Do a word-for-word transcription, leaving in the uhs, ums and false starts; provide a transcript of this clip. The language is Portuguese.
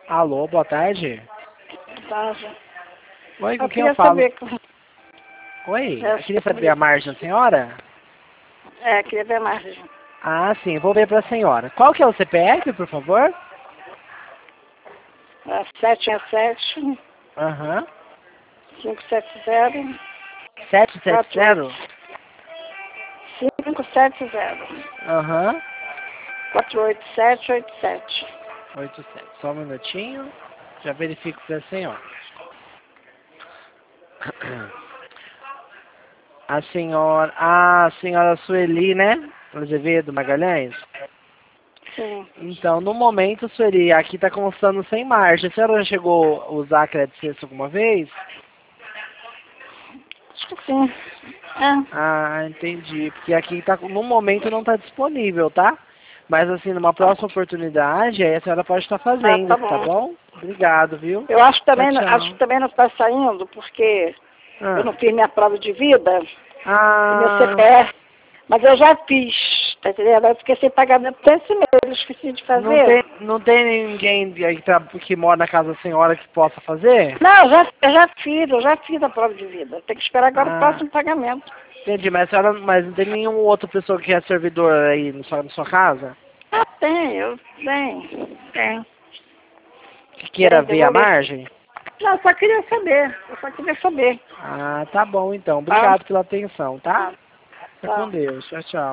Alô, boa tarde. Tá. Oi, com Eu quem eu queria falo? saber... Oi, É, eu queria saber a margem da senhora? É, queria ver mais. Ah, sim, vou ver para a senhora. Qual que é o C P F, por favor? É sete um sete, Aham. cinco sete zero, sete sete quatro zero? cinco sete zero, Aham. quatro oito sete oito sete. oito sete. Só um minutinho. Já verifico para a senhora. A senhora... Ah, a senhora Sueli, né? Azevedo Magalhães? Sim. Então, no momento, Sueli, aqui está constando sem margem. A senhora já chegou a usar a crédito sexto alguma vez? Acho que sim. É. Ah, entendi. Porque aqui tá, no momento não está disponível, tá? Mas assim, numa próxima oportunidade, aí a senhora pode estar Ah, fazendo, tá tá bom. bom? Obrigado, viu? Eu acho que Tchau, também, acho tchau. que também não está saindo, porque eu não Ah, fiz minha prova de vida, o meu ah, C P F, mas eu já fiz, tá entendendo? Eu fiquei sem pagamento até esse mês, eu esqueci de não fazer. tem, não tem ninguém que, tá, que mora na casa da senhora que possa fazer? Não, eu já, eu já fiz, eu já fiz a prova de vida. Tem que esperar agora o Ah, próximo pagamento. entendi. Mas a senhora, mas não tem nenhuma outra pessoa que é servidor aí na sua, na sua casa? Ah, tem, eu tenho, tenho. Que queira Tem, ver a vou ver. margem? Não, eu só queria saber, eu só queria saber. Ah, tá bom então. Tá? Obrigado pela atenção, tá? Tá, Fica com tá. Deus. Tchau, tchau.